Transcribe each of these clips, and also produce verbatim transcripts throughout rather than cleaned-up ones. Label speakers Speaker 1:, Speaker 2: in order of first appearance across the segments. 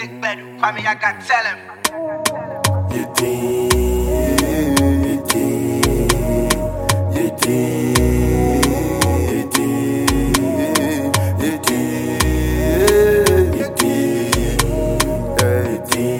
Speaker 1: big bed, Kwame, I got tell him.
Speaker 2: You did, you did, you did, you did, you did, you did, you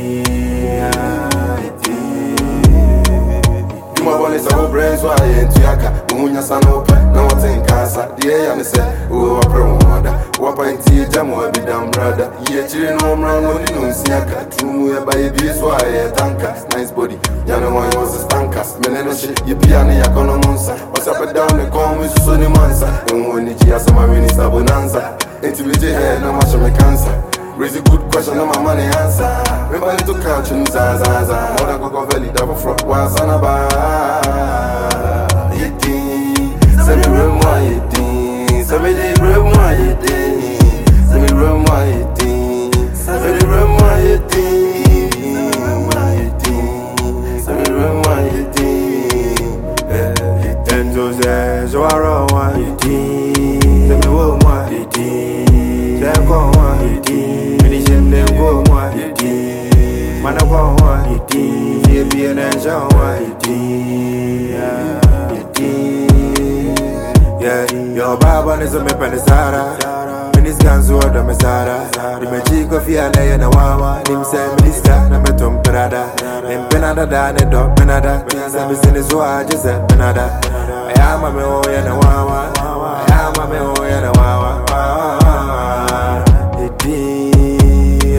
Speaker 2: did. You my one is our brains, why ain't you? Munya sanopa, no one think casa. The air and say, oh, I promoda. What I tea jam will be damn brother. Ye children home run when you know Siaka. True, by a beast, why a tankas. Nice body. Yana one was a stankas. Meneno shit, you piano, Yakonomonsa. What's up and down the corn with Sunny Mansa. And when you has some minister bonanza. Intimidate her, no much of my cancer. Raise a good question, no my money answer. Remember little couch and Zazaza. More than Coco Valley, double front, was on a bar. Send me room why you think, send me the room why you think, send me room why you think, send me the room why you think, send me room why you think, and Jose, so I run why you think, send me room why you think, then go why you think, medicine then go why you think, man I go why you think, you be an angel why you think. Yeah, your baba is a me panisara. Minis ganzo da mesara. Di me chico fia na ye na wawa. Nim se minister na me tom perada. Nim penada da ne do penada. Se me sini so aje se penada. Ayama me o ye na wawa. Ayama me o ye na wawa. Idi,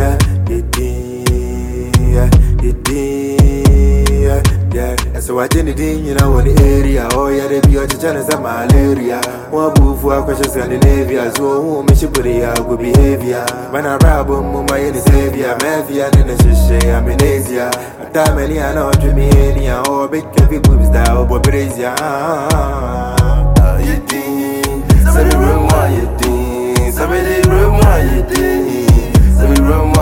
Speaker 2: idi, idi. Yeah, so I didn't you know in the area. Oh yeah, they be your channels of malaria. One boo for questions in the navy. So who me should put it good behavior. When I rap on my in the savior, Mafia and the shisha, I'm in Asia. A time any I know to me any or big heavy boobs that over Brazil. You think, so the room why you think, so the room why you think, so the room